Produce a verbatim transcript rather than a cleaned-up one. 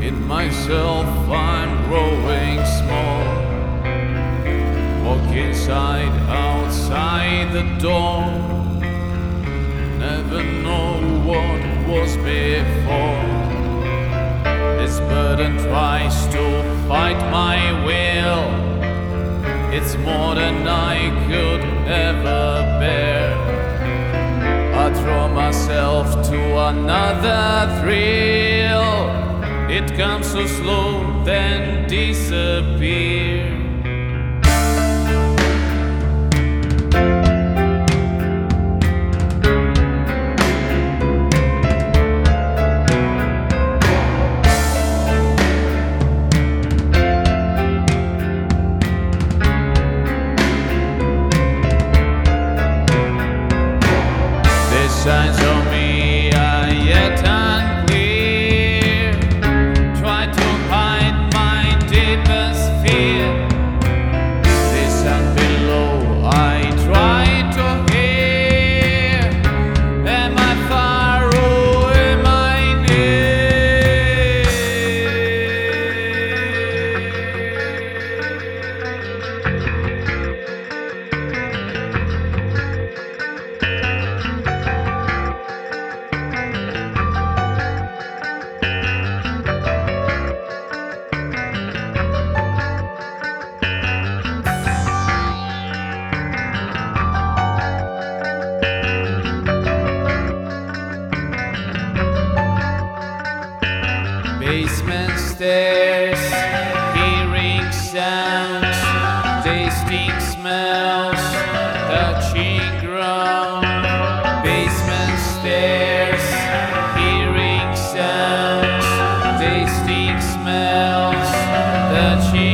In myself I'm growing small. Walk inside, outside the door. Never know what was before. This burden tries to fight my will. It's more than I could ever bear. I draw myself to another thrill. It comes so slow, then disappears. Signs of me are yet unclear. Try to hide my deepest fear. Listen below, I try to hear. Am I far or am I near? Basement stairs, hearing sounds, tasting smells, touching ground. Basement stairs, hearing sounds, tasting smells, touching